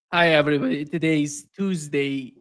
Hi, everybody. Today is Tuesday,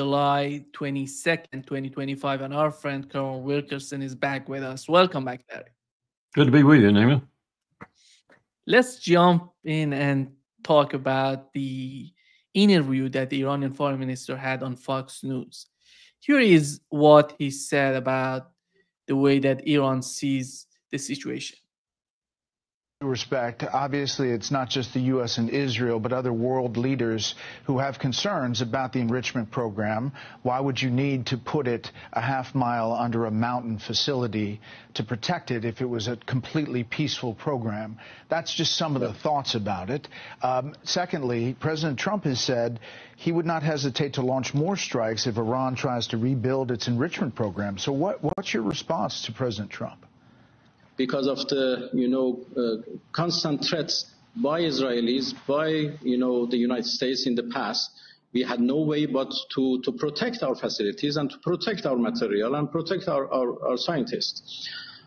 July 22nd, 2025, and our friend Carl Wilkerson is back with us. Welcome back, Larry. Good to be with you, Nima. Let's jump in and talk about the interview that the Iranian foreign minister had on Fox News. Here is what he said about the way that Iran sees the situation. Respect. Obviously, it's not just the U.S. and Israel, but other world leaders who have concerns about the enrichment program. Why would you need to put it a half mile under a mountain facility to protect it if it was a completely peaceful program? That's just some of the thoughts about it. Secondly, President Trump has said he would not hesitate to launch more strikes if Iran tries to rebuild its enrichment program. So what's your response to President Trump? Because of the, constant threats by Israelis, by, the United States in the past, we had no way but to protect our facilities and to protect our material and protect our scientists.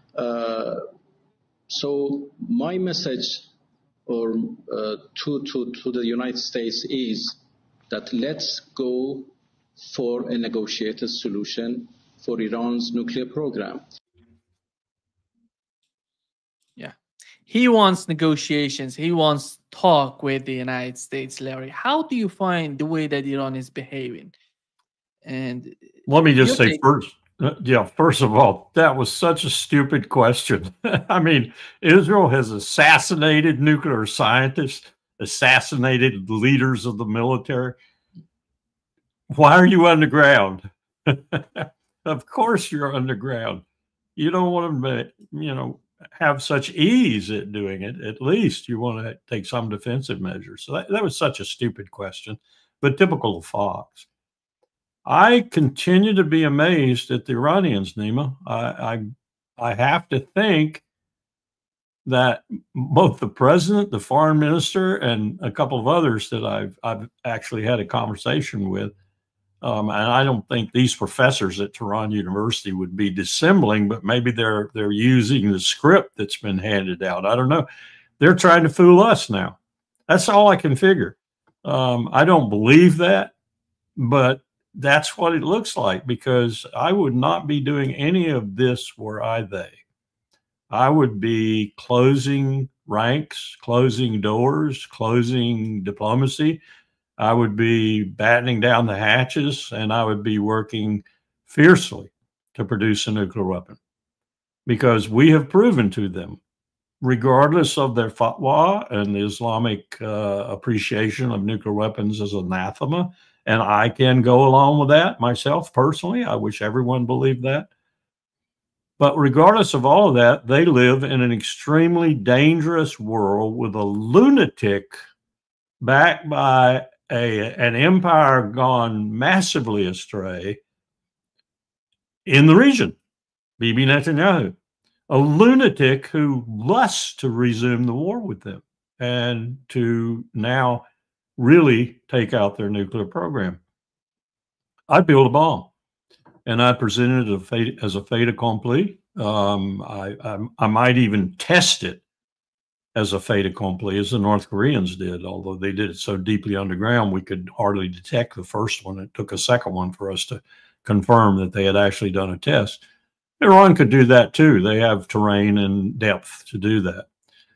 So my message to the United States is that let's go for a negotiated solution for Iran's nuclear program. Yeah. He wants negotiations. He wants talk with the United States, Larry. How do you find the way that Iran is behaving? And let me just say first of all, that was such a stupid question. I mean, Israel has assassinated nuclear scientists, assassinated leaders of the military. Why are you underground? Of course you're underground. You don't want to, have such ease at doing it. At least you want to take some defensive measures. So that was such a stupid question, but typical of Fox. I continue to be amazed at the Iranians, Nima. I have to think that both the president, the foreign minister, and a couple of others that I've actually had a conversation with, and I don't think these professors at Tehran University would be dissembling, but maybe they're using the script that's been handed out. I don't know. They're trying to fool us now. That's all I can figure. I don't believe that, but that's what it looks like, because I would not be doing any of this were I they. I would be closing ranks, closing doors, closing diplomacy. I would be battening down the hatches, and I would be working fiercely to produce a nuclear weapon, because we have proven to them, regardless of their fatwa and the Islamic appreciation of nuclear weapons as anathema, and I can go along with that myself personally. I wish everyone believed that. But regardless of all of that, they live in an extremely dangerous world with a lunatic backed by an empire gone massively astray in the region, Bibi Netanyahu, a lunatic who lusts to resume the war with them and to now really take out their nuclear program. I'd build a bomb, and I presented it as a fait accompli. I might even test it as a fait accompli, as the North Koreans did, although they did it so deeply underground we could hardly detect the first one. It took a second one for us to confirm that they had actually done a test. Iran could do that too. They have terrain and depth to do that.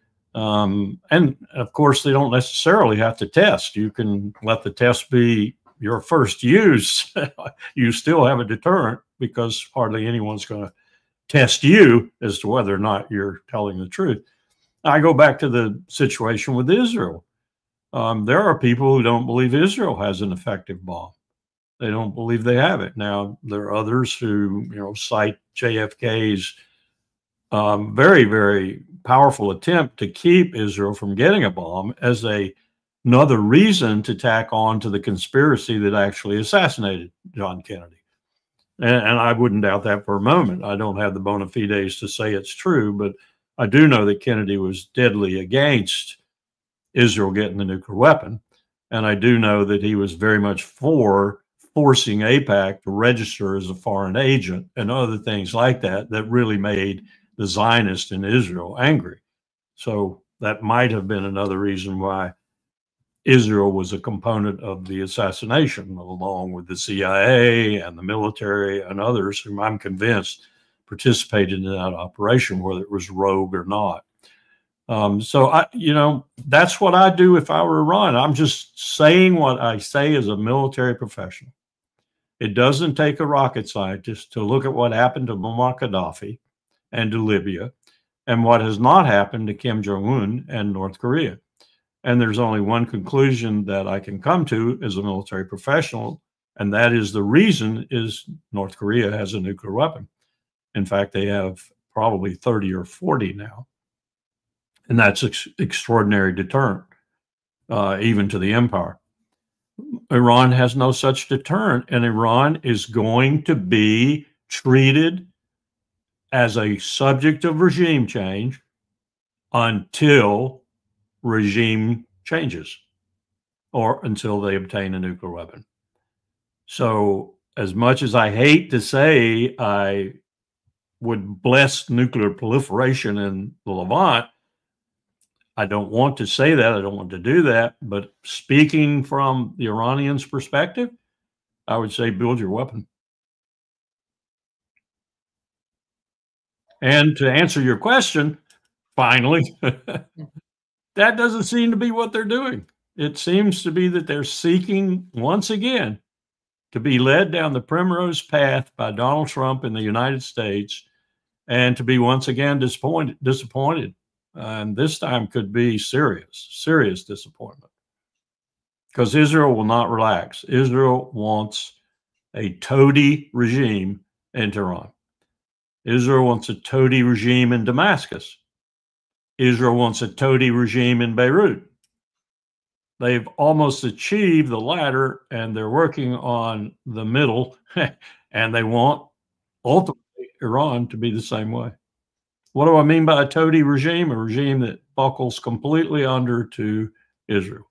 And of course, they don't necessarily have to test. You can let the test be your first use. You still have a deterrent, because hardly anyone's going to test you as to whether or not you're telling the truth. I go back to the situation with Israel. There are people who don't believe Israel has an effective bomb. They don't believe they have it. Now, there are others who, cite JFK's very, very powerful attempt to keep Israel from getting a bomb as another reason to tack on to the conspiracy that actually assassinated John Kennedy. And I wouldn't doubt that for a moment. I don't have the bona fides to say it's true, but I do know that Kennedy was deadly against Israel getting the nuclear weapon. And I do know that he was very much for forcing AIPAC to register as a foreign agent and other things like that, that really made the Zionists in Israel angry. So that might have been another reason why Israel was a component of the assassination, along with the CIA and the military and others whom I'm convinced participated in that operation, whether it was rogue or not. So that's what I do if I were Iran. I'm just saying what I say as a military professional. It doesn't take a rocket scientist to look at what happened to Muammar Gaddafi and to Libya and what has not happened to Kim Jong-un and North Korea. And there's only one conclusion that I can come to as a military professional, and that is the reason is North Korea has a nuclear weapon. In fact, they have probably 30 or 40 now. And that's extraordinary deterrent, even to the empire. Iran has no such deterrent, and Iran is going to be treated as a subject of regime change until regime changes or until they obtain a nuclear weapon. So as much as I hate to say I would bless nuclear proliferation in the Levant, I don't want to say that. I don't want to do that. But speaking from the Iranians' perspective, I would say build your weapon. And to answer your question, finally, that doesn't seem to be what they're doing. It seems to be that they're seeking, once again, to be led down the primrose path by Donald Trump in the United States and to be once again disappointed. And this time could be serious disappointment. Because Israel will not relax. Israel wants a toady regime in Tehran. Israel wants a toady regime in Damascus. Israel wants a toady regime in Beirut. They've almost achieved the latter, and they're working on the middle, and they want ultimately Iran to be the same way. What do I mean by a toady regime? A regime that buckles completely under to Israel.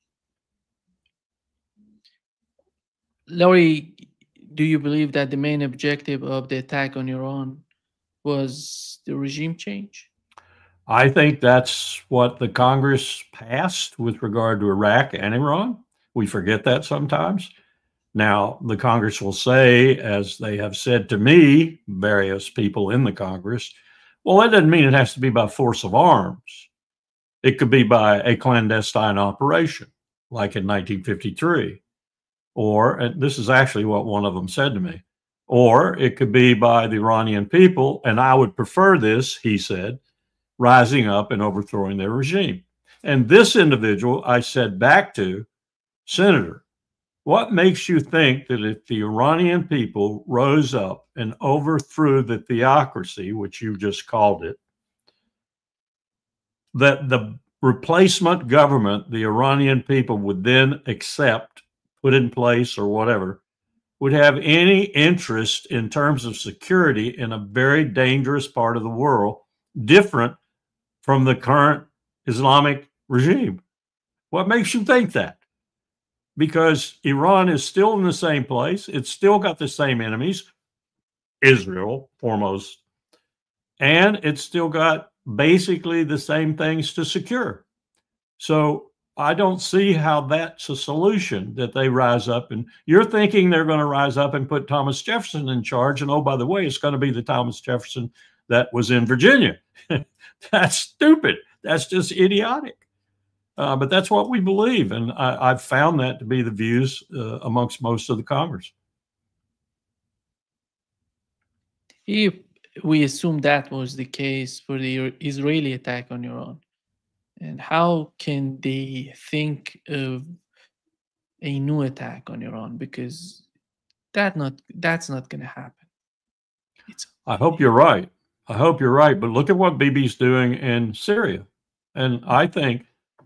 Laurie, do you believe that the main objective of the attack on Iran was the regime change? I think that's what the Congress passed with regard to Iraq and Iran. We forget that sometimes. Now, the Congress will say, as they have said to me, various people in the Congress, well, that doesn't mean it has to be by force of arms. It could be by a clandestine operation, like in 1953. Or, and this is actually what one of them said to me, or it could be by the Iranian people, and I would prefer this, he said, rising up and overthrowing their regime. And this individual, I said back to, Senator, what makes you think that if the Iranian people rose up and overthrew the theocracy, which you just called it, that the replacement government the Iranian people would then accept, put in place or whatever, would have any interest in terms of security in a very dangerous part of the world, different from the current Islamic regime? What makes you think that? Because Iran is still in the same place. It's still got the same enemies, Israel foremost, and it's still got basically the same things to secure. So I don't see how that's a solution, that they rise up. And you're thinking they're going to rise up and put Thomas Jefferson in charge. And oh, by the way, it's going to be the Thomas Jefferson that was in Virginia. That's stupid. That's just idiotic. But that's what we believe. And I've found that to be the views amongst most of the Congress. If we assume that was the case for the Israeli attack on Iran, and how can they think of a new attack on Iran? Because that's not going to happen. I hope you're right. I hope you're right. But look at what Bibi's doing in Syria. And I think,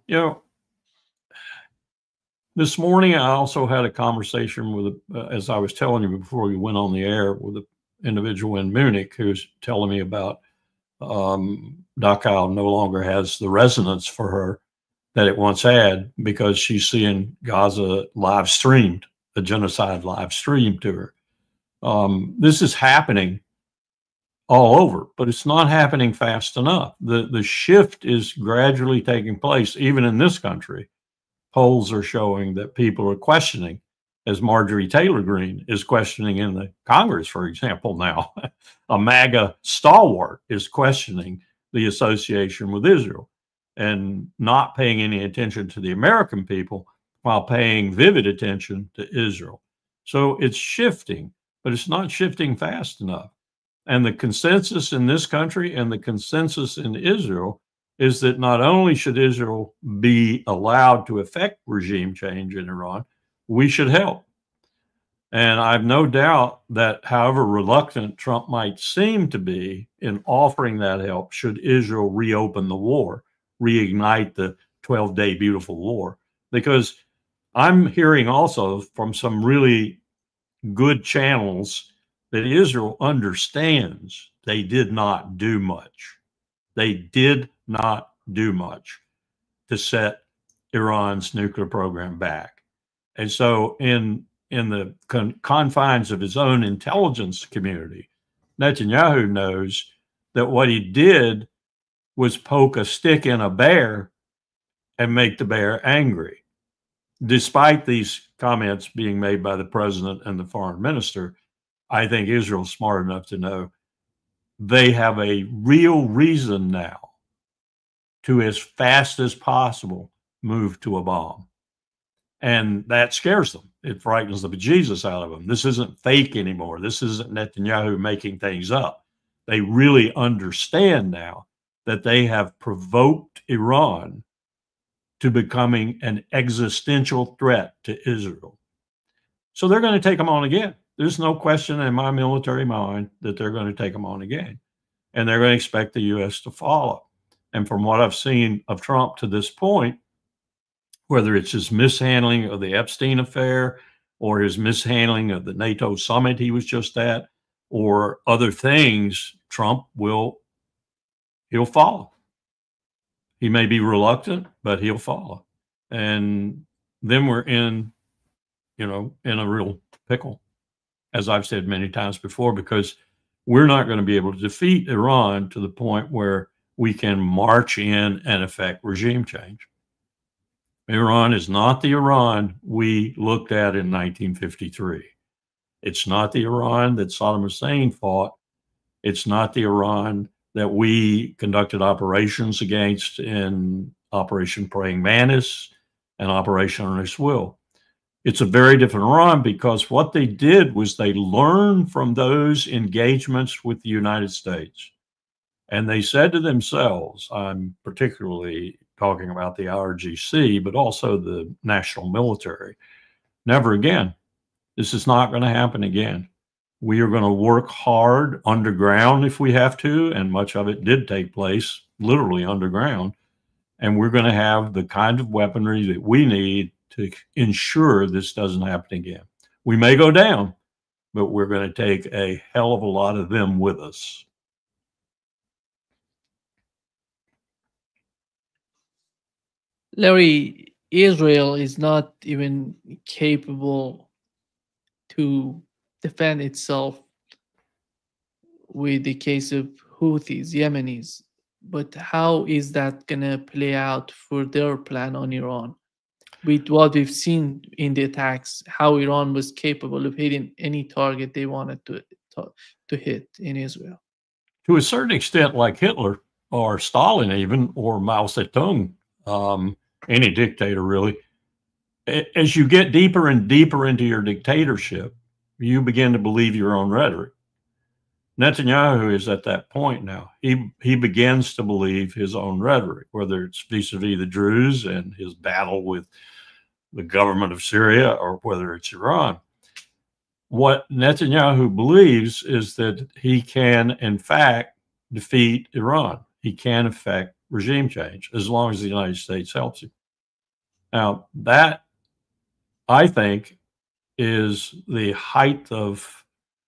this morning I also had a conversation with, as I was telling you before we went on the air, with an individual in Munich who's telling me about Dachau no longer has the resonance for her that it once had, because she's seeing Gaza live streamed, the genocide live streamed to her. This is happening all over, but it's not happening fast enough. The shift is gradually taking place, even in this country, polls are showing that people are questioning, as Marjorie Taylor Greene is questioning in the Congress, for example, now. A MAGA stalwart is questioning the association with Israel and not paying any attention to the American people while paying vivid attention to Israel. So it's shifting, but it's not shifting fast enough. And the consensus in this country and the consensus in Israel is that not only should Israel be allowed to effect regime change in Iran, we should help. And I've no doubt that however reluctant Trump might seem to be in offering that help, should Israel reopen the war, reignite the 12-day beautiful war, because I'm hearing also from some really good channels that Israel understands they did not do much. They did not do much to set Iran's nuclear program back. And so in the confines of his own intelligence community, Netanyahu knows that what he did was poke a stick in a bear and make the bear angry. Despite these comments being made by the president and the foreign minister, I think Israel's smart enough to know they have a real reason now to, as fast as possible, move to a bomb. And that scares them. It frightens the bejesus out of them. This isn't fake anymore. This isn't Netanyahu making things up. They really understand now that they have provoked Iran to becoming an existential threat to Israel. So they're going to take them on again. There's no question in my military mind that they're going to take them on again. And they're going to expect the U.S. to follow. And from what I've seen of Trump to this point, whether it's his mishandling of the Epstein affair or his mishandling of the NATO summit he was just at, or other things, Trump he'll follow. He may be reluctant, but he'll follow. And then we're in a real pickle, as I've said many times before, because we're not going to be able to defeat Iran to the point where we can march in and effect regime change. Iran is not the Iran we looked at in 1953. It's not the Iran that Saddam Hussein fought. It's not the Iran that we conducted operations against in Operation Praying Mantis and Operation Earnest Will. It's a very different Iran because what they did was they learned from those engagements with the United States. And they said to themselves, I'm particularly talking about the IRGC, but also the national military, never again. This is not going to happen again. We are going to work hard underground if we have to, and much of it did take place literally underground. And we're going to have the kind of weaponry that we need to ensure this doesn't happen again. We may go down, but we're going to take a hell of a lot of them with us. Larry, Israel is not even capable to defend itself with the case of Houthis, Yemenis. But how is that going to play out for their plan on Iran? With what we've seen in the attacks, how Iran was capable of hitting any target they wanted to hit in Israel. To a certain extent, like Hitler or Stalin even, or Mao Zedong, any dictator really, as you get deeper and deeper into your dictatorship, you begin to believe your own rhetoric. Netanyahu is at that point now. He begins to believe his own rhetoric, whether it's vis-a-vis the Druze and his battle with the government of Syria or whether it's Iran. What Netanyahu believes is that he can, in fact, defeat Iran. He can effect regime change as long as the United States helps him. Now, that, I think, is the height of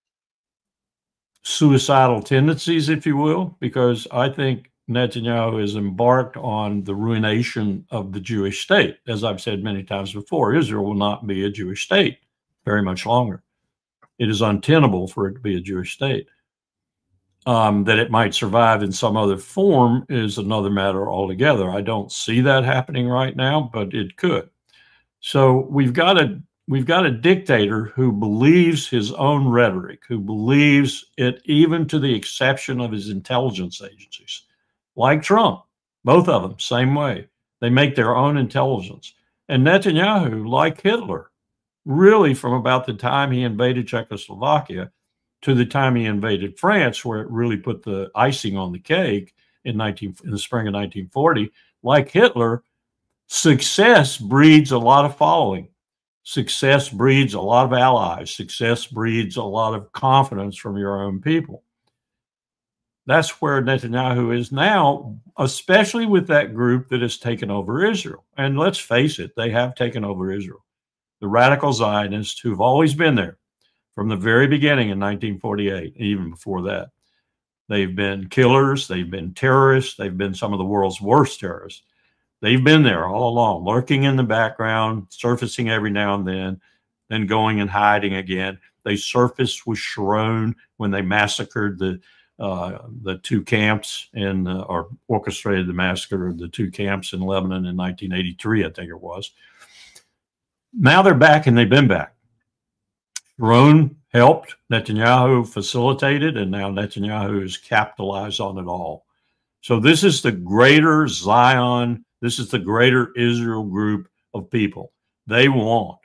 suicidal tendencies, if you will, because I think Netanyahu has embarked on the ruination of the Jewish state. As I've said many times before, Israel will not be a Jewish state very much longer. It is untenable for it to be a Jewish state. That it might survive in some other form is another matter altogether. I don't see that happening right now, but it could. So we've got a dictator who believes his own rhetoric, who believes it even to the exception of his intelligence agencies, like Trump. Both of them, same way. They make their own intelligence. And Netanyahu, like Hitler, really from about the time he invaded Czechoslovakia to the time he invaded France, where it really put the icing on the cake in the spring of 1940, like Hitler, success breeds a lot of following. Success breeds a lot of allies. Success breeds a lot of confidence from your own people. That's where Netanyahu is now, especially with that group that has taken over Israel. And let's face it, they have taken over Israel. The radical Zionists who've always been there from the very beginning in 1948, even before that. They've been killers, they've been terrorists, they've been some of the world's worst terrorists. They've been there all along, lurking in the background, surfacing every now and then going and hiding again. They surfaced with Sharon when they massacred the two camps or orchestrated the massacre of the two camps in Lebanon in 1983, I think it was. Now they're back, and they've been back. Sharon helped, Netanyahu facilitated, and now Netanyahu has capitalized on it all. So this is the greater Zion, this is the greater Israel group of people. They want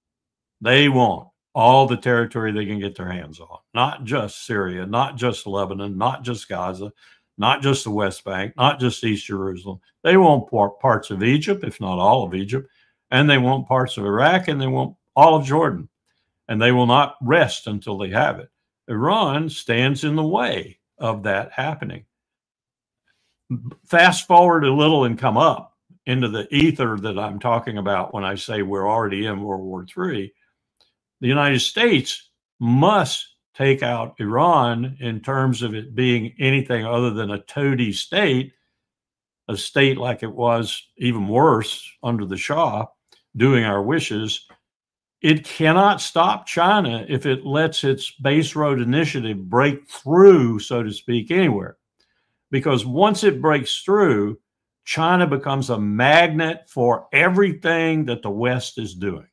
all the territory they can get their hands on, not just Syria, not just Lebanon, not just Gaza, not just the West Bank, not just East Jerusalem. They want parts of Egypt, if not all of Egypt, and they want parts of Iraq, and they want all of Jordan, and they will not rest until they have it. Iran stands in the way of that happening. Fast forward a little and come up into the ether that I'm talking about when I say we're already in World War III. The United States must take out Iran in terms of it being anything other than a toady state, a state like it was, even worse, under the Shah, doing our wishes. It cannot stop China if it lets its base road initiative break through, so to speak, anywhere. Because once it breaks through, China becomes a magnet for everything that the West is doing.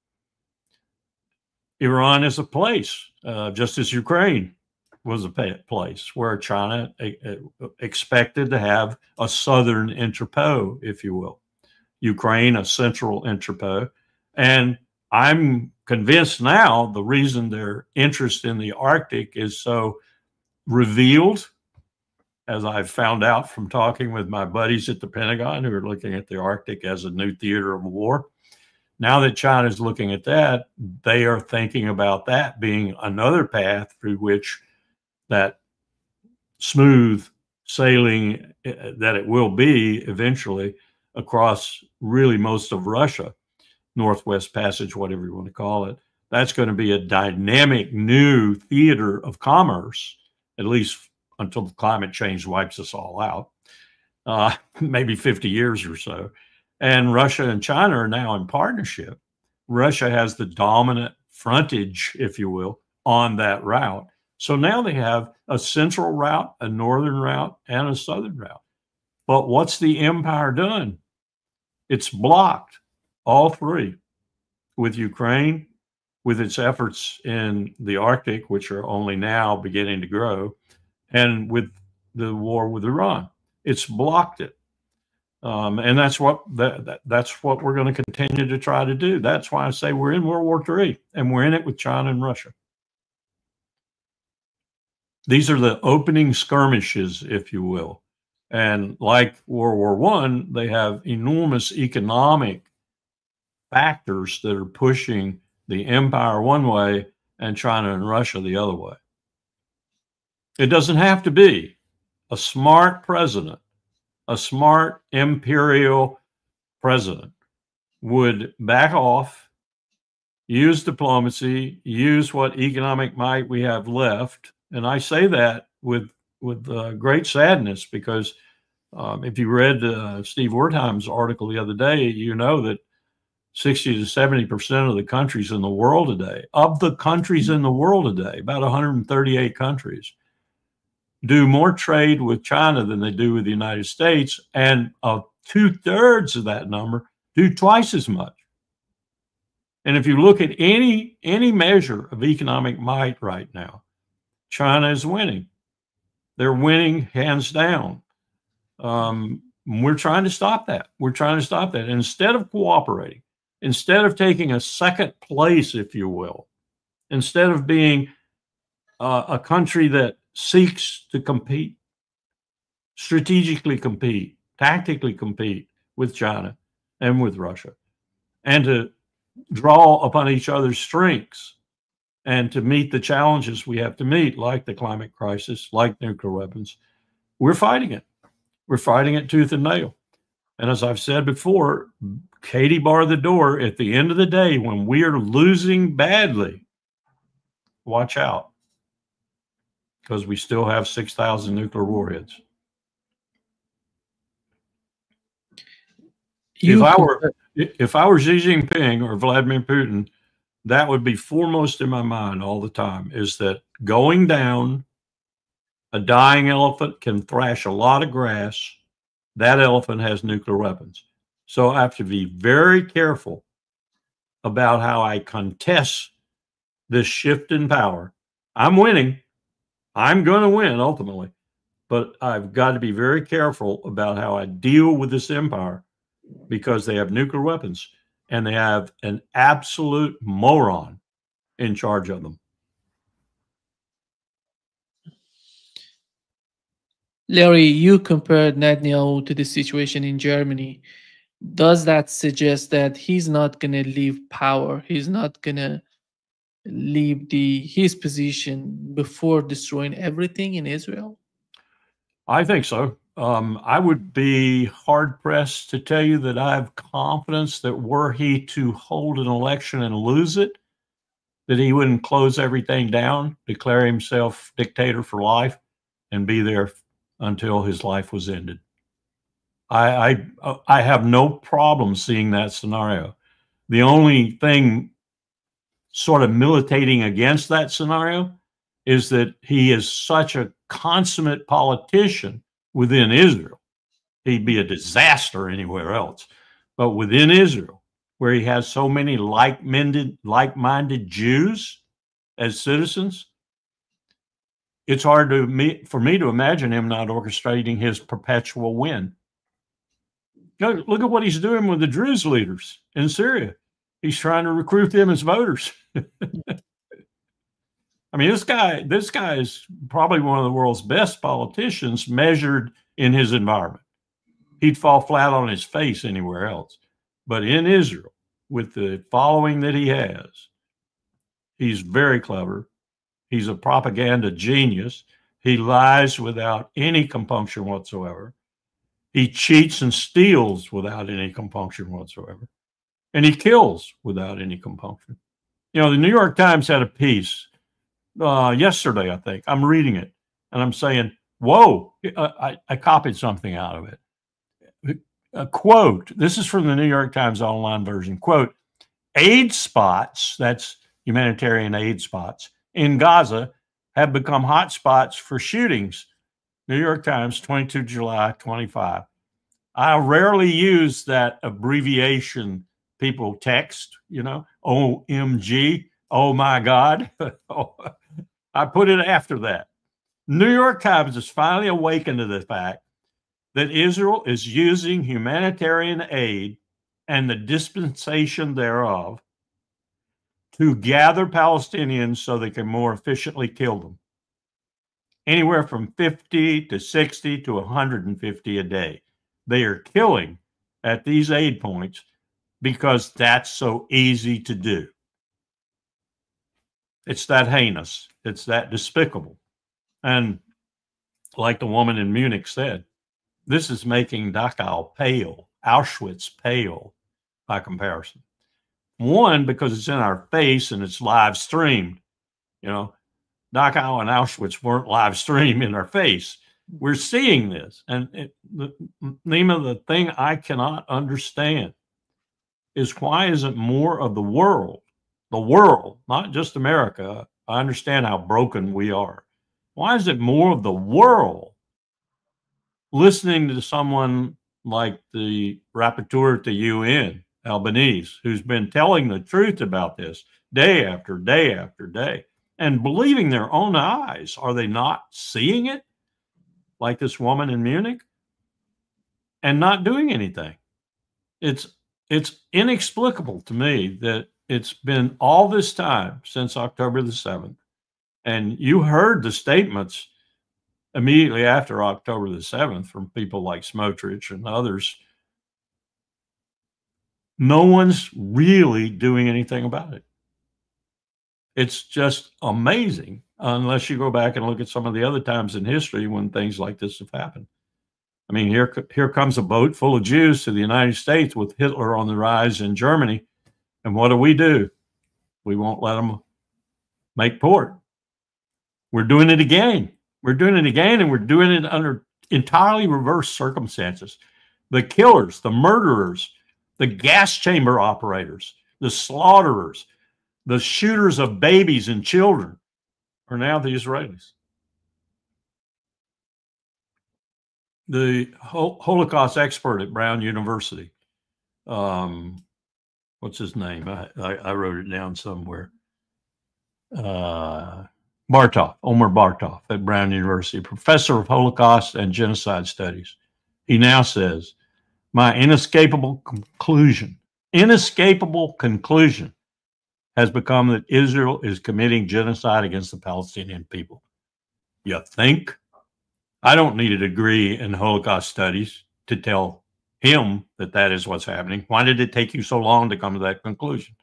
Iran is a place, just as Ukraine was a place where China expected to have a southern entrepot, if you will. Ukraine, a central entrepot. And I'm convinced now the reason their interest in the Arctic is so revealed, as I've found out from talking with my buddies at the Pentagon who are looking at the Arctic as a new theater of war. Now that China is looking at that, they are thinking about that being another path through which that smooth sailing that it will be eventually across really most of Russia, Northwest Passage, whatever you want to call it. That's going to be a dynamic new theater of commerce, at least until climate change wipes us all out, maybe 50 years or so. And Russia and China are now in partnership. Russia has the dominant frontage, if you will, on that route. So now they have a central route, a northern route, and a southern route. But what's the empire done? It's blocked all three, with Ukraine, with its efforts in the Arctic, which are only now beginning to grow, and with the war with Iran. It's blocked it. And that's what we're going to continue to try to do. That's why I say we're in World War III, and we're in it with China and Russia. These are the opening skirmishes, if you will. And like World War I, they have enormous economic factors that are pushing the empire one way and China and Russia the other way. It doesn't have to be. A smart president, a smart imperial president would back off, use diplomacy, use what economic might we have left. And I say that with great sadness, because if you read Steve Wertheim's article the other day, you know that 60 to 70% of the countries in the world today, about 138 countries, do more trade with China than they do with the United States, and 2/3 of that number do twice as much And if you look at any measure of economic might right now, China is winning. They're winning hands down. We're trying to stop that. We're trying to stop that. Instead of cooperating, instead of taking a second place, if you will, instead of being a country that seeks to compete, strategically compete, tactically compete with China and with Russia, and to draw upon each other's strengths and to meet the challenges we have to meet, like the climate crisis, like nuclear weapons, we're fighting it. We're fighting it tooth and nail. And as I've said before, Katie barred the door. At the end of the day, when we are losing badly, watch out, because we still have 6,000 nuclear warheads. If I were Xi Jinping or Vladimir Putin, that would be foremost in my mind all the time, is that going down, a dying elephant can thrash a lot of grass. That elephant has nuclear weapons. So I have to be very careful about how I contest this shift in power. I'm winning. I'm going to win ultimately. But I've got to be very careful about how I deal with this empire, because they have nuclear weapons and they have an absolute moron in charge of them. Larry, you compared Netanyahu to the situation in Germany. Does that suggest that he's not going to leave power? He's not going to leave his position before destroying everything in Israel? I think so. I would be hard-pressed to tell you that I have confidence that were he to hold an election and lose it, that he wouldn't close everything down, declare himself dictator for life, and be there until his life was ended. I have no problem seeing that scenario. The only thing sort of militating against that scenario is that he is such a consummate politician within Israel. He'd be a disaster anywhere else. But within Israel, where he has so many like-minded Jews as citizens, it's hard for me to imagine him not orchestrating his perpetual win. Look at what he's doing with the Druze leaders in Syria. He's trying to recruit them as voters. I mean, this guy is probably one of the world's best politicians measured in his environment. He'd fall flat on his face anywhere else. But in Israel, with the following that he has, he's very clever. He's a propaganda genius. He lies without any compunction whatsoever. He cheats and steals without any compunction whatsoever. And he kills without any compunction. You know, the New York Times had a piece yesterday, I think. I'm reading it and I'm saying, whoa, I copied something out of it. A quote, this is from the New York Times online version, quote, aid spots, that's humanitarian aid spots, in Gaza have become hot spots for shootings. New York Times, 22 July 25. I rarely use that abbreviation people text, you know, OMG, oh my God. I put it after that. New York Times has finally awakened to the fact that Israel is using humanitarian aid and the dispensation thereof to gather Palestinians so they can more efficiently kill them. Anywhere from 50 to 60 to 150 a day. They are killing at these aid points because that's so easy to do. It's that heinous. It's that despicable. And like the woman in Munich said, this is making Dachau pale, Auschwitz pale by comparison. One, because it's in our face and it's live streamed. You know, Dachau and Auschwitz weren't live streamed in our face. We're seeing this. And Nima, the thing I cannot understand is why isn't more of the world, not just America. I understand how broken we are. Why is it more of the world listening to someone like the rapporteur at the UN Albanese, who's been telling the truth about this day after day after day and believing their own eyes. Are they not seeing it like this woman in Munich and not doing anything? It's inexplicable to me that it's been all this time since October the 7th. And you heard the statements immediately after October the 7th from people like Smotrich and others. No one's really doing anything about it. It's just amazing, unless you go back and look at some of the other times in history when things like this have happened. I mean, here comes a boat full of Jews to the United States with Hitler on the rise in Germany. And what do? We won't let them make port. We're doing it again. We're doing it again, and we're doing it under entirely reverse circumstances. The killers, the murderers, the gas chamber operators, the slaughterers, the shooters of babies and children are now the Israelis. The Holocaust expert at Brown University, what's his name? I wrote it down somewhere. Omer Bartov at Brown University, professor of Holocaust and Genocide Studies. He now says, my inescapable conclusion has become that Israel is committing genocide against the Palestinian people. You think? I don't need a degree in Holocaust studies to tell him that that is what's happening. Why did it take you so long to come to that conclusion?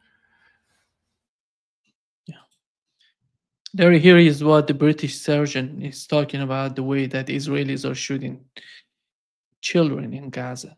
Yeah. Larry, here is what the British surgeon is talking about, the way that Israelis are shooting children in Gaza.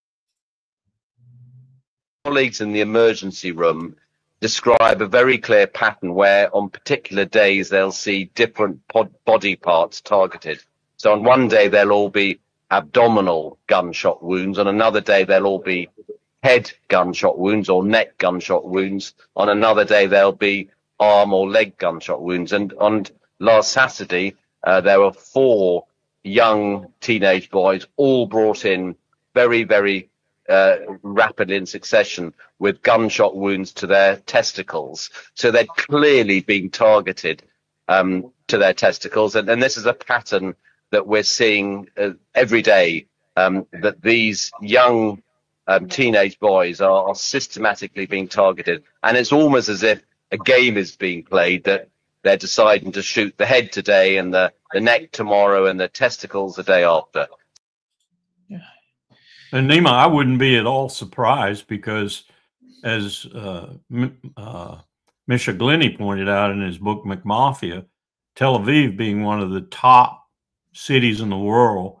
Colleagues in the emergency room describe a very clear pattern where on particular days they'll see different body parts targeted. So on one day there'll all be abdominal gunshot wounds, on another day there'll all be head gunshot wounds or neck gunshot wounds, on another day there'll be arm or leg gunshot wounds. And on last Saturday there were 4 young teenage boys all brought in very, very rapidly in succession with gunshot wounds to their testicles. So they're clearly being targeted to their testicles. And this is a pattern that we're seeing every day, that these young teenage boys are systematically being targeted. And it's almost as if a game is being played, that they're deciding to shoot the head today and the neck tomorrow and the testicles the day after. Yeah. And Nima, I wouldn't be at all surprised because, as Misha Glenny pointed out in his book McMafia, Tel Aviv being one of the top cities in the world,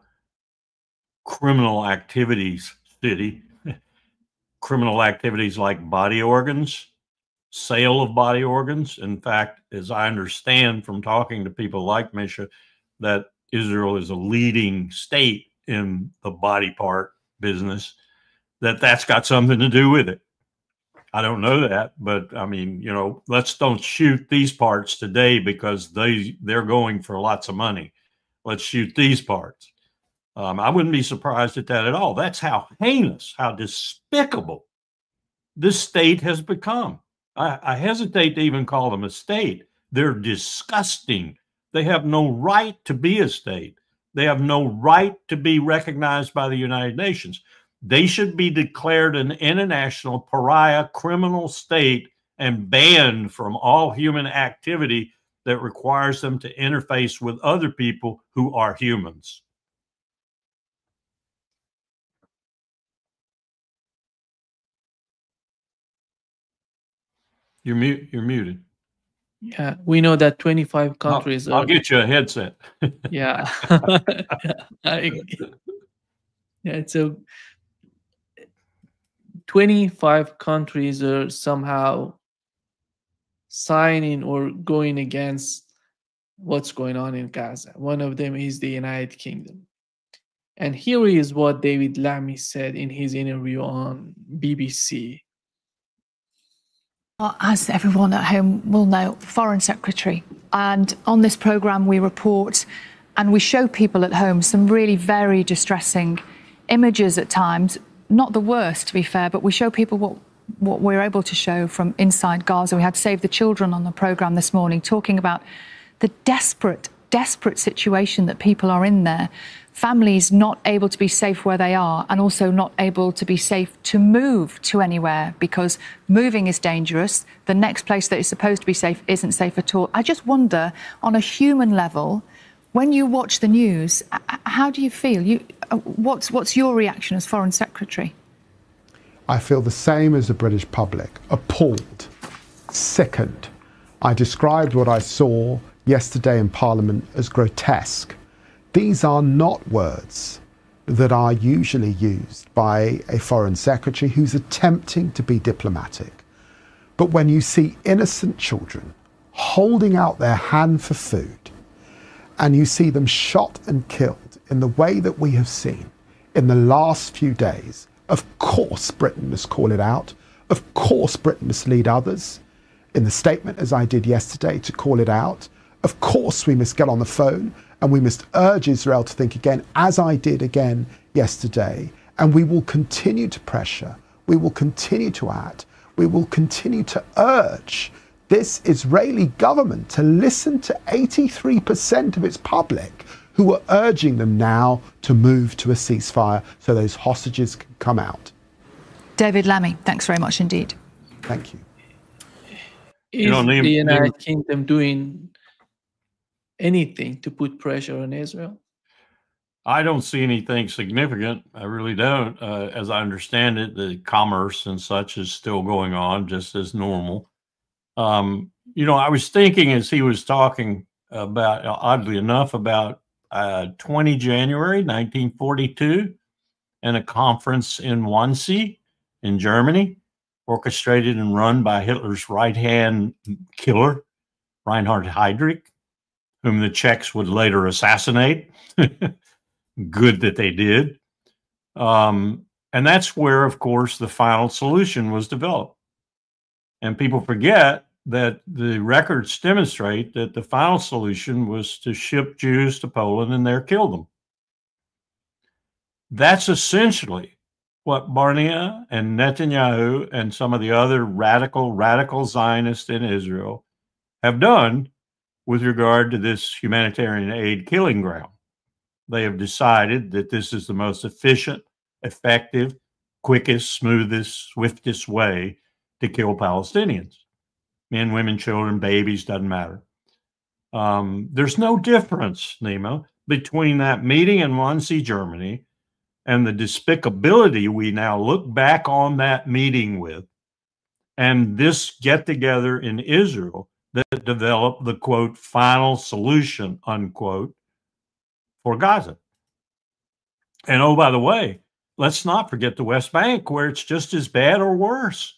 criminal activities city, criminal activities like body organs, sale of body organs. In fact, as I understand from talking to people like Misha, that Israel is a leading state in the body part business, that's got something to do with it. I don't know that, but I mean, you know, let's don't shoot these parts today because they're going for lots of money. Let's shoot these parts. I wouldn't be surprised at that at all. That's how heinous, how despicable this state has become. I hesitate to even call them a state. They're disgusting. They have no right to be a state. They have no right to be recognized by the United Nations. They should be declared an international pariah criminal state and banned from all human activity that requires them to interface with other people who are humans. You're muted. Yeah, we know that 25 countries. I'll get you a headset. Yeah. Yeah, so 25 countries are somehow signing or going against what's going on in Gaza. One of them is the United Kingdom. And here is what David Lammy said in his interview on BBC. As everyone at home will know, Foreign Secretary. And on this programme, we report and we show people at home some really very distressing images at times, not the worst, to be fair, but we show people what we're able to show from inside Gaza. We had Save the Children on the programme this morning talking about the desperate situation that people are in there. Families not able to be safe where they are, and also not able to be safe to move to anywhere because moving is dangerous. The next place that is supposed to be safe isn't safe at all. I just wonder, on a human level, when you watch the news, how do you feel? What's your reaction as Foreign Secretary? I feel the same as the British public, appalled, sickened. I described what I saw yesterday in Parliament as grotesque. These are not words that are usually used by a Foreign Secretary who's attempting to be diplomatic. But when you see innocent children holding out their hand for food, and you see them shot and killed in the way that we have seen in the last few days, of course Britain must call it out. Of course Britain must lead others in the statement, as I did yesterday, to call it out. Of course we must get on the phone and we must urge Israel to think again, as I did again yesterday. And we will continue to pressure. We will continue to act. We will continue to urge this Israeli government to listen to 83% of its public who are urging them now to move to a ceasefire so those hostages can come out. David Lammy, thanks very much indeed. Thank you. Is the United Kingdom doing anything to put pressure on Israel? I don't see anything significant. I really don't. As I understand it, the commerce and such is still going on just as normal. I was thinking as he was talking about, oddly enough, about 20 January 1942 and a conference in Wannsee in Germany, orchestrated and run by Hitler's right-hand killer, Reinhard Heydrich, whom the Czechs would later assassinate. Good that they did. And that's where, of course, the final solution was developed. And people forget that the records demonstrate that the final solution was to ship Jews to Poland and there kill them. That's essentially what Barnea and Netanyahu and some of the other radical Zionists in Israel have done with regard to this humanitarian aid killing ground. They have decided that this is the most efficient, effective, quickest, smoothest, swiftest way to kill Palestinians. Men, women, children, babies, doesn't matter. There's no difference, Nima, between that meeting in Wannsee, Germany, and the despicability we now look back on that meeting with, and this get-together in Israel that developed the, quote, final solution, unquote, for Gaza. And oh, by the way, let's not forget the West Bank, where it's just as bad or worse.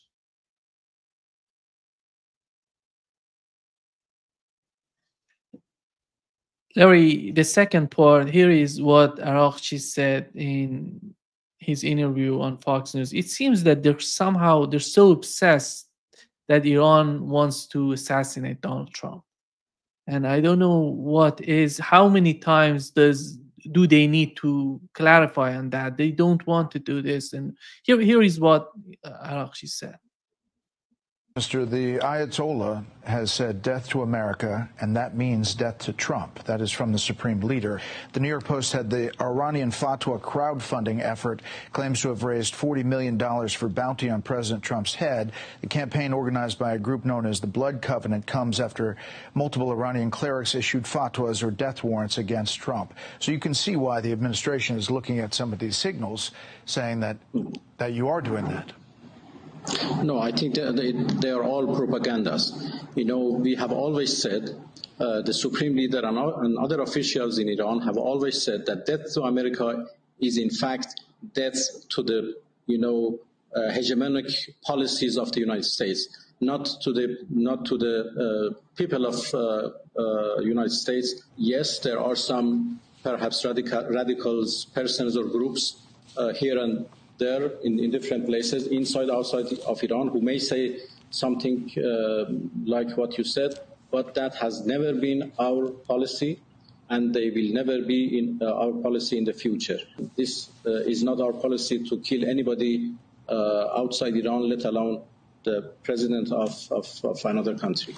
Larry, the second part here is what Araghchi said in his interview on Fox News. It seems that they're so obsessed that Iran wants to assassinate Donald Trump. And I don't know how many times do they need to clarify on that? They don't want to do this. And here is what Araghchi said. Mr. The Ayatollah has said death to America, and that means death to Trump. That is from the Supreme Leader. The New York Post had the Iranian Fatwa crowdfunding effort, claims to have raised $40 million for bounty on President Trump's head. The campaign, organized by a group known as the Blood Covenant, comes after multiple Iranian clerics issued fatwas or death warrants against Trump. So you can see why the administration is looking at some of these signals, saying that you are doing that. No, I think they are all propagandas. We have always said, the Supreme Leader and other officials in Iran have always said that death to America is in fact death to the, hegemonic policies of the United States, not to the people of United States. Yes, there are some perhaps radicals, persons or groups here and there in different places, inside, outside of Iran, who may say something like what you said, but that has never been our policy. and they will never be in our policy in the future. This is not our policy to kill anybody outside Iran, let alone the president of another country.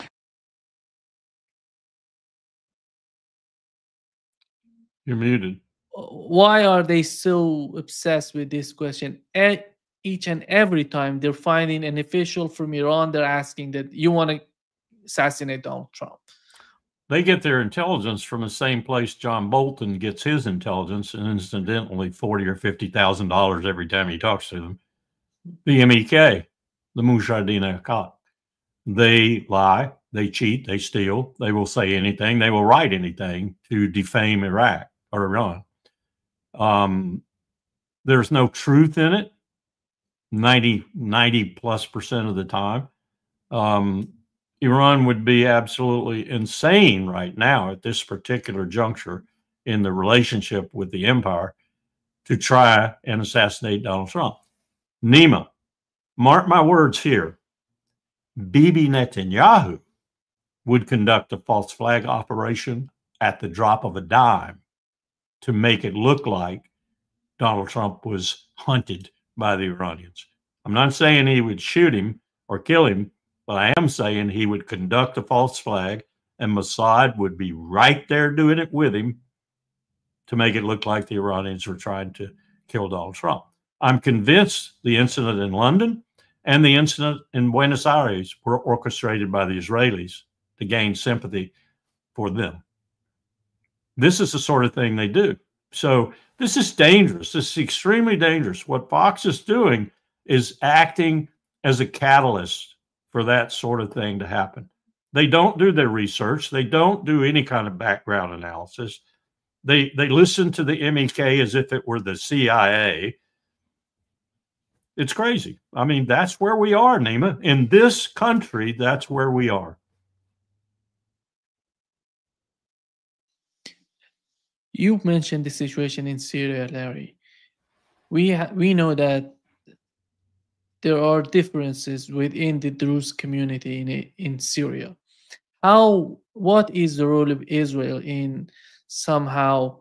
You're muted. Why are they so obsessed with this question? Each and every time they're finding an official from Iran, they're asking that you want to assassinate Donald Trump. They get their intelligence from the same place John Bolton gets his intelligence, and incidentally, $40,000 or $50,000 every time he talks to them. The MEK, the Mujahideen Akat. They lie, they cheat, they steal, they will say anything, they will write anything to defame Iraq or Iran. There's no truth in it 90+% of the time. Iran would be absolutely insane right now at this particular juncture in the relationship with the empire to try and assassinate Donald Trump. Nima, mark my words here, Bibi Netanyahu would conduct a false flag operation at the drop of a dime to make it look like Donald Trump was hunted by the Iranians. I'm not saying he would shoot him or kill him, but I am saying he would conduct a false flag and Mossad would be right there doing it with him to make it look like the Iranians were trying to kill Donald Trump. I'm convinced the incident in London and the incident in Buenos Aires were orchestrated by the Israelis to gain sympathy for them. This is the sort of thing they do. So this is dangerous. This is extremely dangerous. What Fox is doing is acting as a catalyst for that sort of thing to happen. They don't do their research. They don't do any kind of background analysis. They listen to the MEK as if it were the CIA. It's crazy. I mean, that's where we are, Nima. In this country, that's where we are. You mentioned the situation in Syria, Larry. We know that there are differences within the Druze community in Syria. What is the role of Israel in somehow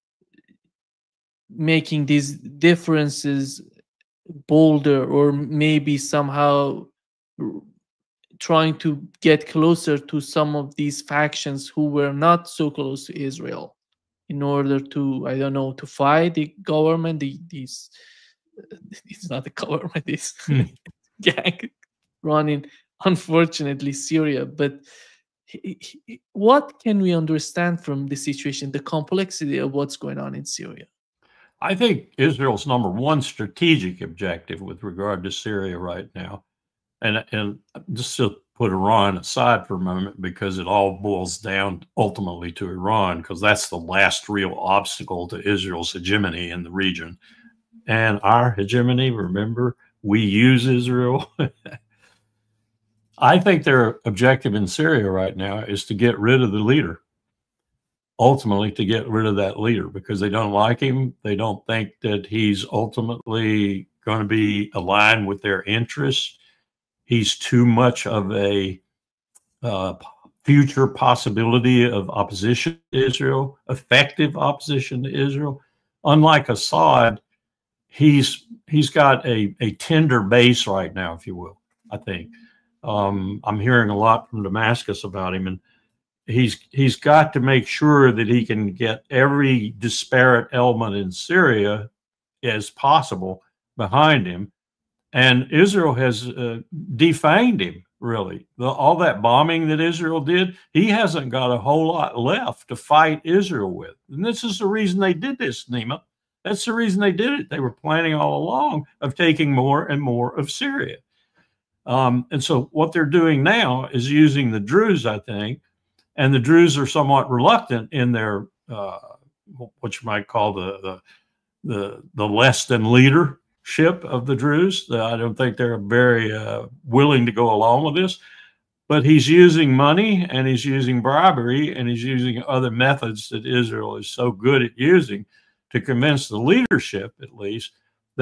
making these differences bolder, or maybe somehow trying to get closer to some of these factions who were not so close to Israel in order to, I don't know, to fight the government, it's not the government, this gang running, unfortunately, Syria. But what can we understand from the situation, the complexity of what's going on in Syria? I think Israel's number one strategic objective with regard to Syria right now, and just to put Iran aside for a moment, because it all boils down ultimately to Iran, because that's the last real obstacle to Israel's hegemony in the region. And our hegemony, remember, we use Israel. I think their objective in Syria right now is to get rid of the leader. Ultimately, to get rid of that leader, because they don't like him. They don't think that he's ultimately going to be aligned with their interests. He's too much of a future possibility of opposition to Israel, effective opposition to Israel. Unlike Assad, he's got a tender base right now, if you will, I think. I'm hearing a lot from Damascus about him, and he's got to make sure that he can get every disparate element in Syria as possible behind him. And Israel has defanged him, really. All that bombing that Israel did, he hasn't got a whole lot left to fight Israel with. And this is the reason they did this, Nima. That's the reason they did it. They were planning all along of taking more and more of Syria. And so what they're doing now is using the Druze, I think, and the Druze are somewhat reluctant in their what you might call the less than leadership of the Druze. I don't think they're very willing to go along with this. But he's using money, and he's using bribery, and he's using other methods that Israel is so good at using to convince the leadership, at least, that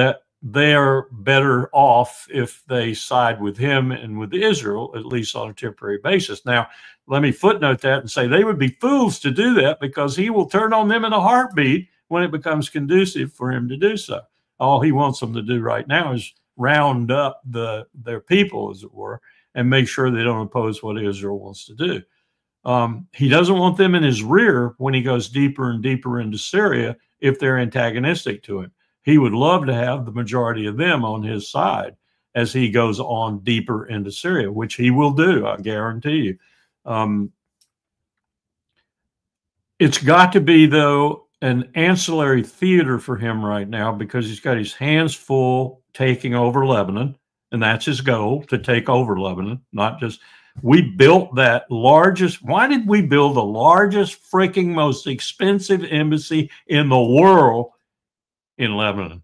they're better off if they side with him and with Israel, at least on a temporary basis. Now, let me footnote that and say they would be fools to do that, because he will turn on them in a heartbeat when it becomes conducive for him to do so. All he wants them to do right now is round up their people, as it were, and make sure they don't oppose what Israel wants to do. He doesn't want them in his rear when he goes deeper and deeper into Syria if they're antagonistic to him. He would love to have the majority of them on his side as he goes on deeper into Syria, which he will do, I guarantee you. It's got to be, though, an ancillary theater for him right now, because he's got his hands full taking over Lebanon, and that's his goal, to take over Lebanon, not just... We built that largest... Why did we build the largest, freaking most expensive embassy in the world in Lebanon?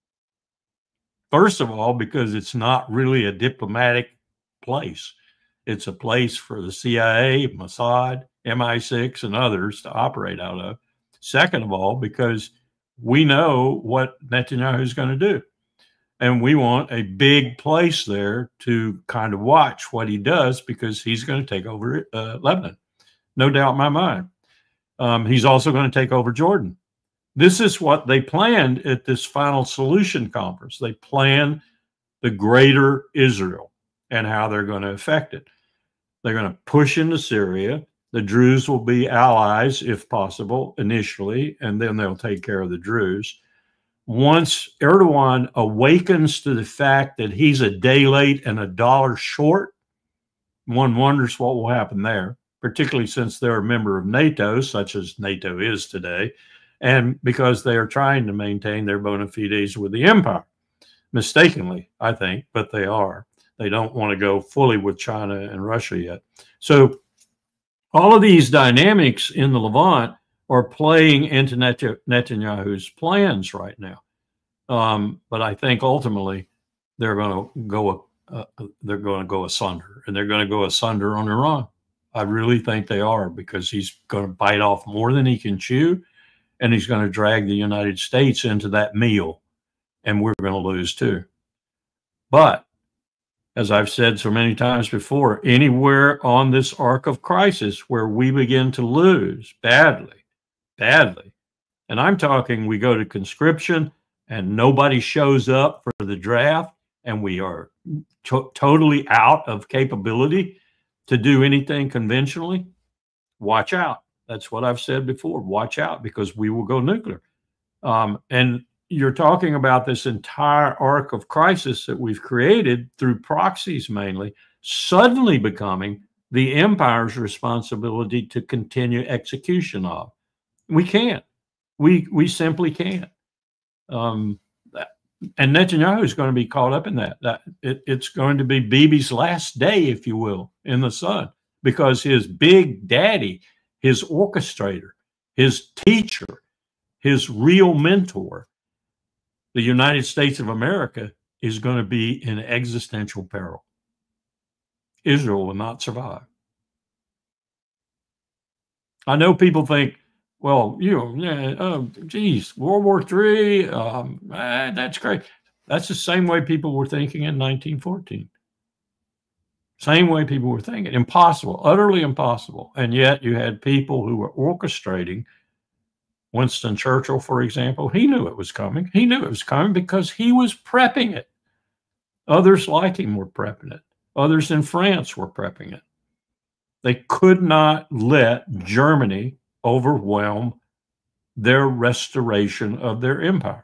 First of all, because it's not really a diplomatic place. It's a place for the CIA, Mossad, MI6, and others to operate out of. Second of all, because we know what Netanyahu is going to do. And we want a big place there to kind of watch what he does, because he's going to take over Lebanon. No doubt in my mind. He's also going to take over Jordan. This is what they planned at this Final Solution Conference. They planned the greater Israel and how they're going to affect it. They're going to push into Syria. The Druze will be allies, if possible, initially, and then they'll take care of the Druze. Once Erdogan awakens to the fact that he's a day late and a dollar short, one wonders what will happen there, particularly since they're a member of NATO, such as NATO is today, and because they are trying to maintain their bona fides with the empire. Mistakenly, I think, but they are. They don't want to go fully with China and Russia yet. So all of these dynamics in the Levant are playing into Netanyahu's plans right now. But I think ultimately they're going to go asunder, and they're going to go asunder on Iran. I really think they are, because he's going to bite off more than he can chew, and he's going to drag the United States into that meal, and we're going to lose too. But as I've said so many times before, anywhere on this arc of crisis where we begin to lose badly, and I'm talking we go to conscription and nobody shows up for the draft, and we are totally out of capability to do anything conventionally, watch out. That's what I've said before. Watch out, because we will go nuclear. And you're talking about this entire arc of crisis that we've created through proxies mainly, suddenly becoming the empire's responsibility to continue execution of. We can't. We simply can't. And Netanyahu is going to be caught up in that. It's going to be Bibi's last day, if you will, in the sun, because his big daddy, his orchestrator, his teacher, his real mentor, the United States of America, is going to be in existential peril. Israel will not survive. I know people think, well, geez, World War III, that's great. That's the same way people were thinking in 1914. Same way people were thinking. Impossible, utterly impossible. And yet you had people who were orchestrating. Winston Churchill, for example, he knew it was coming. He knew it was coming because he was prepping it. Others like him were prepping it. Others in France were prepping it. They could not let Germany overwhelm their restoration of their empire.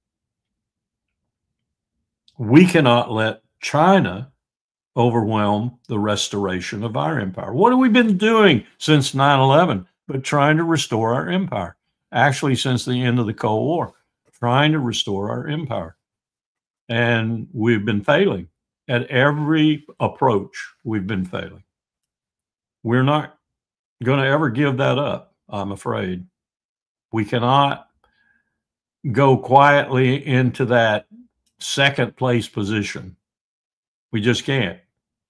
We cannot let China overwhelm the restoration of our empire. What have we been doing since 9/11 but trying to restore our empire? Actually, since the end of the Cold War, trying to restore our empire. And we've been failing. At every approach, we've been failing. We're not going to ever give that up, I'm afraid. We cannot go quietly into that second place position. We just can't.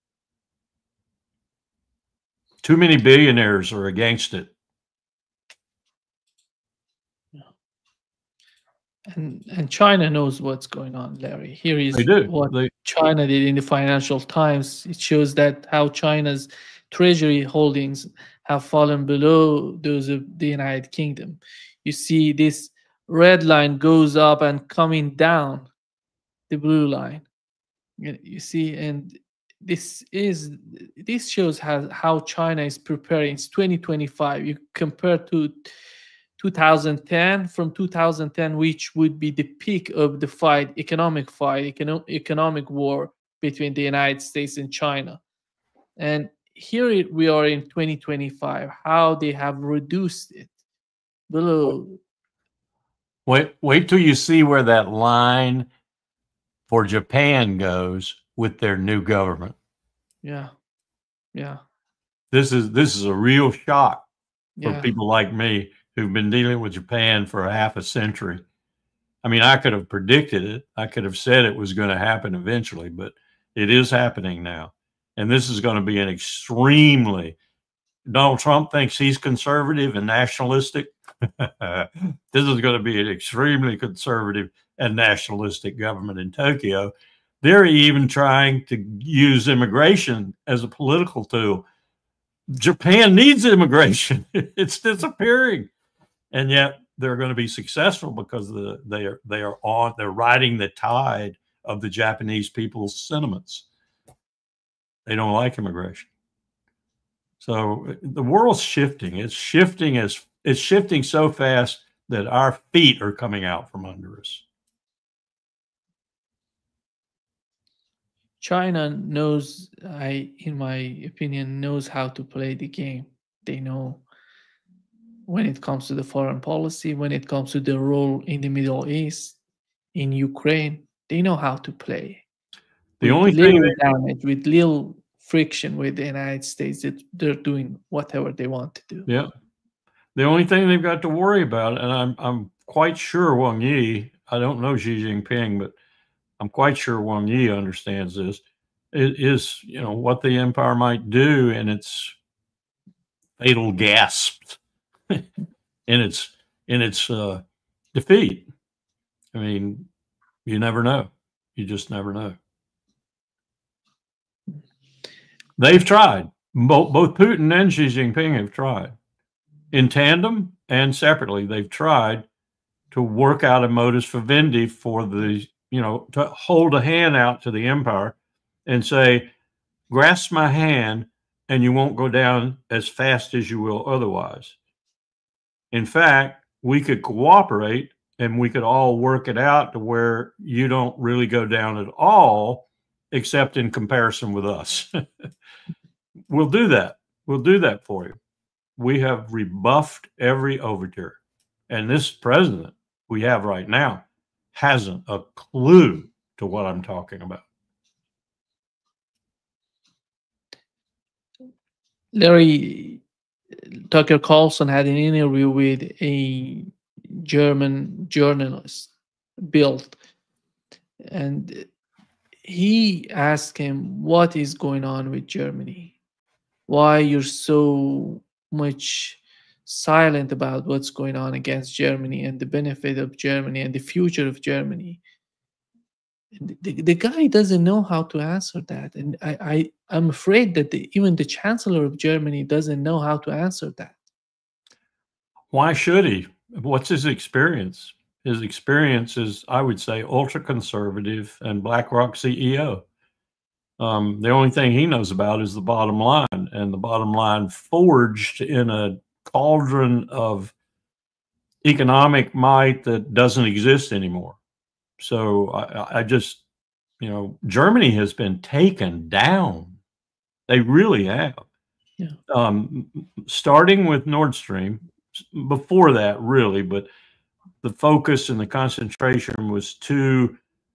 Too many billionaires are against it. And China knows what's going on, Larry. Here is They do. what China did in the Financial Times. It shows that how China's treasury holdings have fallen below those of the United Kingdom. You see this red line goes up and coming down the blue line. You see, and this shows how China is preparing. It's 2025. You compare to 2010, from 2010, which would be the peak of the economic war between the United States and China. And here we are in 2025, how they have reduced it below. Wait till you see where that line for Japan goes with their new government. Yeah. This is a real shock for Yeah. people like me who've been dealing with Japan for half a century. I mean, I could have predicted it. I could have said it was going to happen eventually, but it is happening now. And this is going to be an extremely, Donald Trump thinks he's conservative and nationalistic. This is going to be an extremely conservative and nationalistic government in Tokyo. They're even trying to use immigration as a political tool. Japan needs immigration. It's disappearing. And yet they're going to be successful because they're riding the tide of the Japanese people's sentiments. They don't like immigration. So the world's shifting. It's shifting so fast that our feet are coming out from under us. China knows, in my opinion, knows how to play the game. They know when it comes to the foreign policy, when it comes to the role in the Middle East, in Ukraine, they know how to play. The only thing with little friction with the United States, they're doing whatever they want to do. Yeah. The only thing they've got to worry about, and I'm quite sure Wang Yi, I don't know Xi Jinping, but I'm quite sure Wang Yi understands this, is what the empire might do in its fatal gasps in its defeat. I mean, you never know. You just never know. They've tried. Both Putin and Xi Jinping have tried. In tandem and separately, they've tried to work out a modus vivendi for to hold a hand out to the empire and say, grasp my hand and you won't go down as fast as you will otherwise. In fact, we could cooperate and we could all work it out to where you don't really go down at all, except in comparison with us. We'll do that. We'll do that for you. We have rebuffed every overture. And this president we have right now hasn't a clue to what I'm talking about. Larry, Tucker Carlson had an interview with a German journalist, Bild, and he asked him, what is going on with Germany? Why you're so much silent about what's going on against Germany and the benefit of Germany and the future of Germany? And the guy doesn't know how to answer that. And I'm afraid that even the Chancellor of Germany doesn't know how to answer that. Why should he? What's his experience? His experience is, I would say, ultra-conservative and BlackRock CEO. The only thing he knows about is the bottom line, and the bottom line forged in a cauldron of economic might that doesn't exist anymore. So I just, Germany has been taken down. They really have. Yeah. Starting with Nord Stream, before that really, but the focus and the concentration was too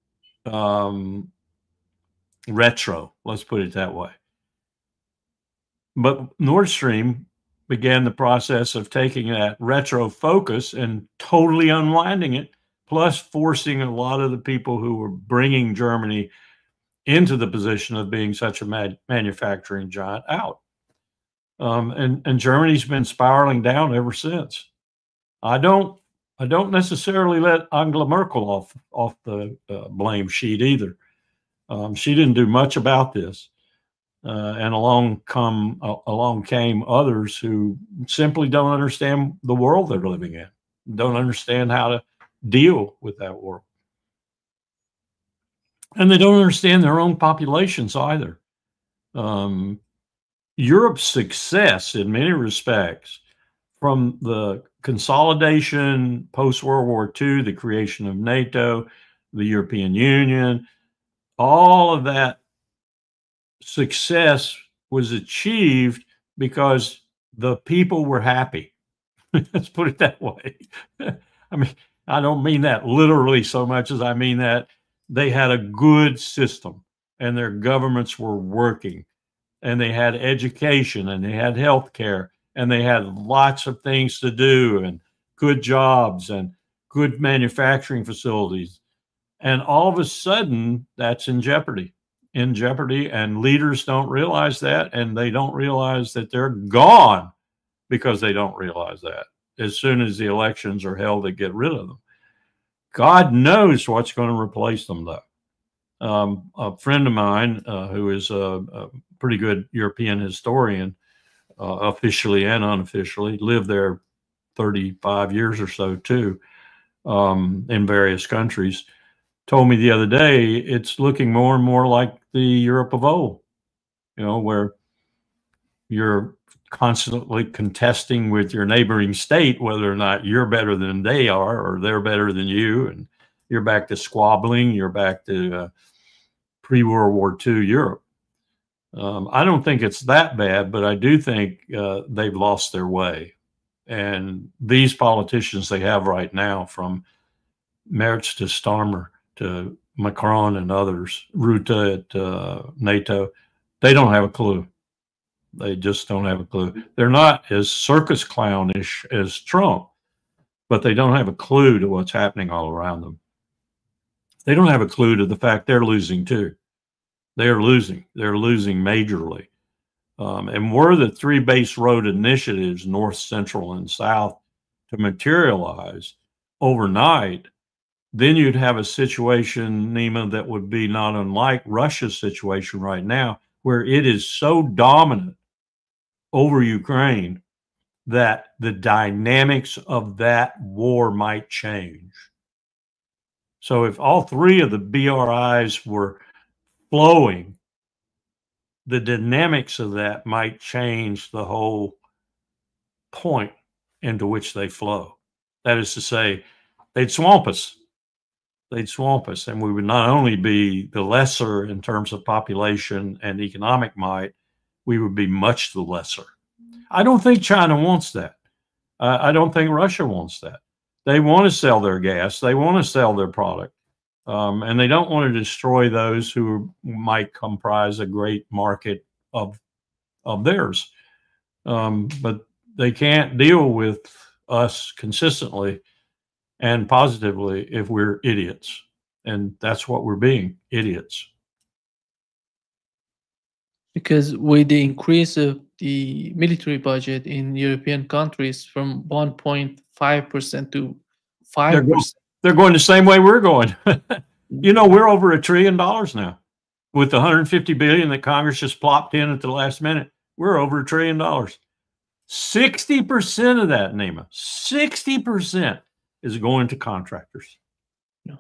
retro, let's put it that way. But Nord Stream began the process of taking that retro focus and totally unwinding it, plus forcing a lot of the people who were bringing Germany into the position of being such a manufacturing giant out. And Germany's been spiraling down ever since. I don't I don't necessarily let Angela Merkel off the blame sheet either. She didn't do much about this. And along came others who simply don't understand the world they're living in, don't understand how to deal with that world. And they don't understand their own populations either. Europe's success in many respects, from the consolidation post-World War II, the creation of NATO, the European Union, all of that success was achieved because the people were happy. Let's put it that way. I mean, I don't mean that literally so much as I mean that they had a good system and their governments were working and they had education and they had health care and they had lots of things to do and good jobs and good manufacturing facilities. And all of a sudden, that's in jeopardy, and leaders don't realize that, and they don't realize that they're gone because they don't realize that. As soon as the elections are held, they get rid of them. God knows what's going to replace them, though. A friend of mine who is a pretty good European historian, officially and unofficially, lived there 35 years or so too, in various countries, told me the other day it's looking more and more like the Europe of old, where you're constantly contesting with your neighboring state whether or not you're better than they are or they're better than you, and you're back to squabbling, you're back to pre-World War II Europe. I don't think it's that bad, but I do think they've lost their way. And these politicians they have right now, from Merz to Starmer to Macron and others, Rutte at NATO, they don't have a clue. They just don't have a clue. They're not as circus clownish as Trump, but they don't have a clue to what's happening all around them. They don't have a clue to the fact they're losing too. They're losing. They're losing majorly. And were the three base road initiatives, North, Central, and South, to materialize overnight, then you'd have a situation, Nima, that would be not unlike Russia's situation right now, where it is so dominant over Ukraine that the dynamics of that war might change. So if all three of the BRIs were flowing, the dynamics of that might change the whole point into which they flow. That is to say, they'd swamp us. They'd swamp us, and we would not only be the lesser in terms of population and economic might, we would be much the lesser. I don't think China wants that. I don't think Russia wants that. They want to sell their gas. They want to sell their product. And they don't want to destroy those who might comprise a great market of theirs. But they can't deal with us consistently and positively if we're idiots. And that's what we're being, idiots. Because with the increase of the military budget in European countries from 1.5% to 5%. They're going the same way we're going. We're over $1 trillion now. With the $150 billion that Congress just plopped in at the last minute, we're over $1 trillion. 60% of that, Nima, 60% is going to contractors. No.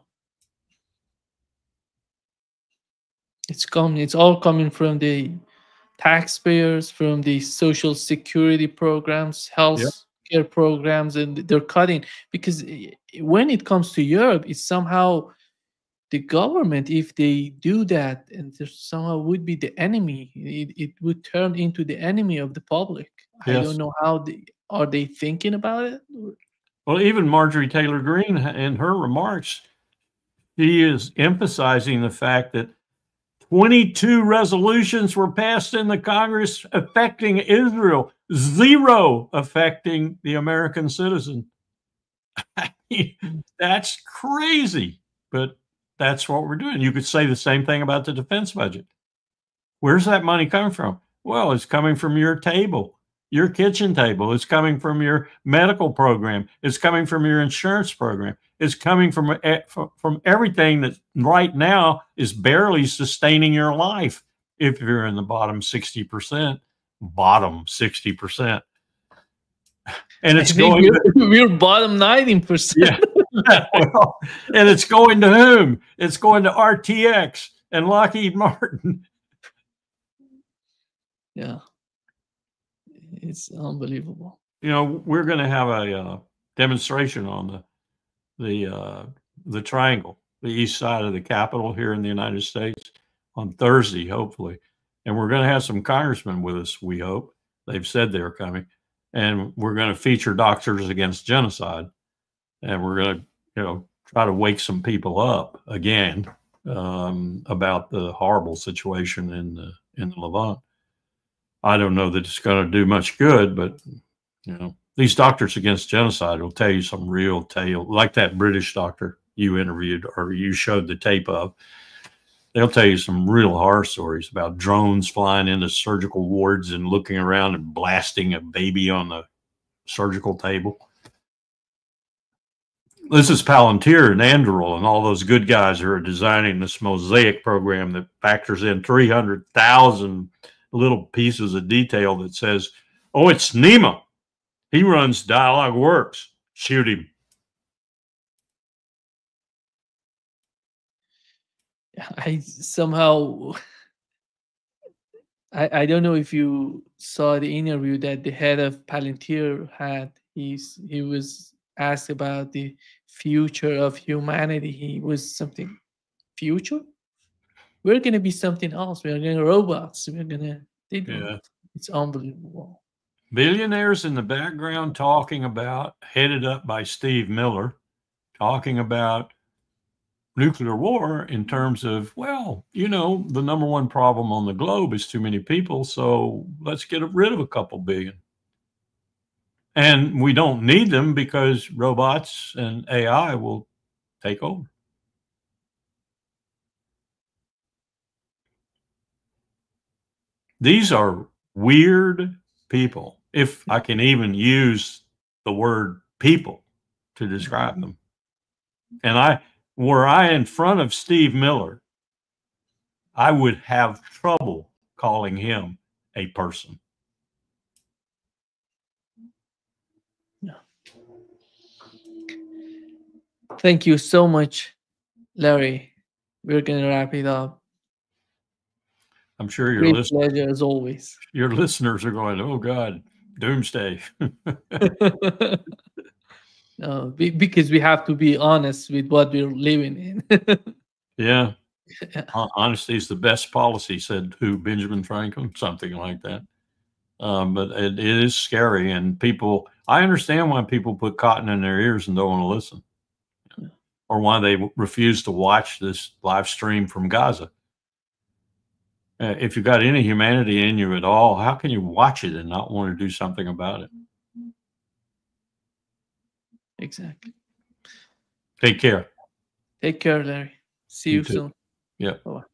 It's all coming from the taxpayers, from the social security programs, health care programs, and they're cutting. Because when it comes to Europe, it's somehow the government, if they do that, and there somehow would be the enemy, it would turn into the enemy of the public. Yes. I don't know how are they thinking about it? Well, even Marjorie Taylor Greene, in her remarks, she is emphasizing the fact that 22 resolutions were passed in the Congress affecting Israel, 0 affecting the American citizen. I mean, that's crazy, but that's what we're doing. You could say the same thing about the defense budget. Where's that money coming from? Well, it's coming from your table. your kitchen table. It's coming from your medical program. It's coming from your insurance program. It's coming from everything that right now is barely sustaining your life. If you're in the bottom 60%, and it's going to, we're bottom 19%. Yeah. Well, and it's going to whom? It's going to RTX and Lockheed Martin. Yeah. It's unbelievable. You know, we're going to have a demonstration on the triangle, the east side of the Capitol here in the United States on Thursday, hopefully. And we're going to have some congressmen with us, we hope. They've said they're coming. And we're going to feature Doctors Against Genocide. And we're going to, you know, try to wake some people up again about the horrible situation in the Levant. I don't know that it's going to do much good, but, you know, these Doctors Against Genocide will tell you some real tale, like that British doctor you interviewed or you showed the tape of. They'll tell you some real horror stories about drones flying into surgical wards and looking around and blasting a baby on the surgical table. This is Palantir and Anduril and all those good guys who are designing this Mosaic program that factors in 300,000 little pieces of detail that says, oh, it's Nima. He runs Dialogue Works. Shoot him. I somehow, I don't know if you saw the interview that the head of Palantir had. He was asked about the future of humanity. He was something, future? We're going to be something else. We're going to robots. We're going to, it's unbelievable. Billionaires in the background talking about, headed up by Steve Miller, talking about nuclear war in terms of, well, you know, the number one problem on the globe is too many people, so let's get rid of a couple billion. And we don't need them because robots and AI will take over. These are weird people, if I can even use the word people to describe them. And were I in front of Steve Miller, I would have trouble calling him a person. Yeah. Thank you so much, Larry. We're going to wrap it up. I'm sure your Great pleasure as always. Your listeners are going, oh God, doomsday. No, because we have to be honest with what we're living in. Yeah. Honesty is the best policy, said who? Benjamin Franklin, something like that. But it is scary, and people, I understand why people put cotton in their ears and don't want to listen, or why they refuse to watch this live stream from Gaza. If you've got any humanity in you at all, how can you watch it and not want to do something about it? Exactly. Take care. Take care, Larry. See you soon. Yeah. Bye-bye.